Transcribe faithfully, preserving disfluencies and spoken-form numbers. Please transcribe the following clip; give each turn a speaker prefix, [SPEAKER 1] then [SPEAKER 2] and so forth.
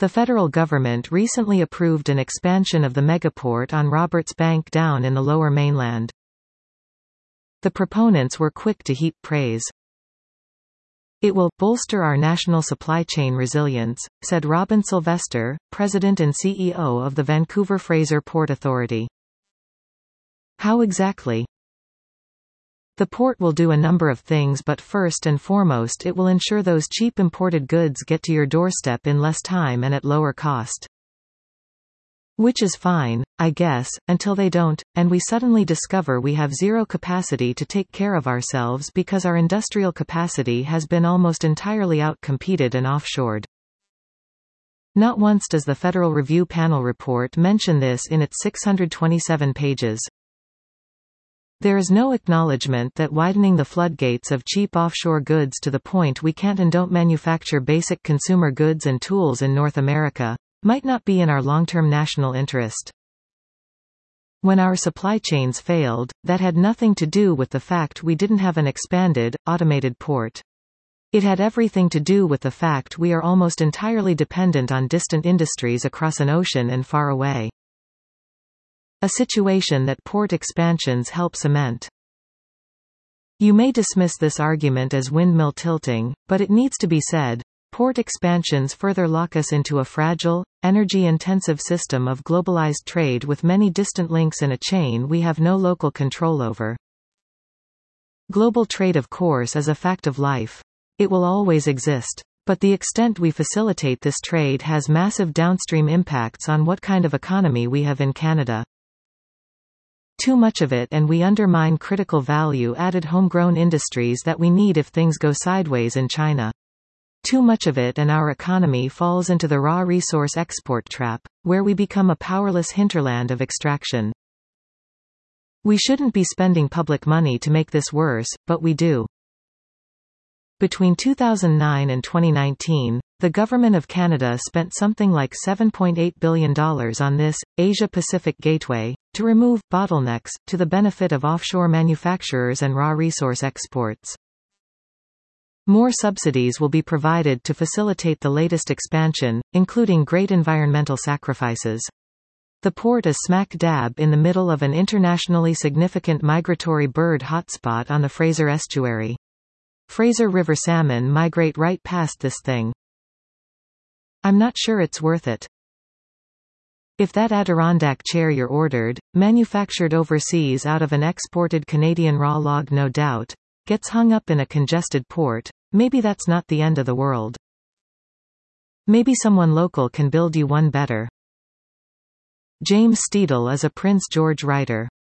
[SPEAKER 1] The federal government recently approved an expansion of the megaport on Roberts Bank down in the Lower Mainland. The proponents were quick to heap praise. "It will bolster our national supply chain resilience," said Robin Sylvester, president and C E O of the Vancouver Fraser Port Authority. How exactly? The port will do a number of things, but first and foremost it will ensure those cheap imported goods get to your doorstep in less time and at lower cost. Which is fine, I guess, until they don't, and we suddenly discover we have zero capacity to take care of ourselves because our industrial capacity has been almost entirely out-competed and offshored. Not once does the Federal Review Panel report mention this in its six hundred twenty-seven pages. There is no acknowledgement that widening the floodgates of cheap offshore goods to the point we can't and don't manufacture basic consumer goods and tools in North America might not be in our long-term national interest. When our supply chains failed, that had nothing to do with the fact we didn't have an expanded, automated port. It had everything to do with the fact we are almost entirely dependent on distant industries across an ocean and far away. A situation that port expansions help cement. You may dismiss this argument as windmill tilting, but it needs to be said. Port expansions further lock us into a fragile, energy-intensive system of globalized trade with many distant links in a chain we have no local control over. Global trade, of course, is a fact of life. It will always exist. But the extent we facilitate this trade has massive downstream impacts on what kind of economy we have in Canada. Too much of it and we undermine critical value-added homegrown industries that we need if things go sideways in China. Too much of it and our economy falls into the raw resource export trap, where we become a powerless hinterland of extraction. We shouldn't be spending public money to make this worse, but we do. Between two thousand nine and twenty nineteen, the Government of Canada spent something like seven point eight billion dollars on this, Asia-Pacific Gateway, to remove bottlenecks, to the benefit of offshore manufacturers and raw resource exports. More subsidies will be provided to facilitate the latest expansion, including great environmental sacrifices. The port is smack dab in the middle of an internationally significant migratory bird hotspot on the Fraser Estuary. Fraser River salmon migrate right past this thing. I'm not sure it's worth it. If that Adirondack chair you're ordered, manufactured overseas out of an exported Canadian raw log no doubt, gets hung up in a congested port, maybe that's not the end of the world. Maybe someone local can build you one better. James Steedle is a Prince George writer.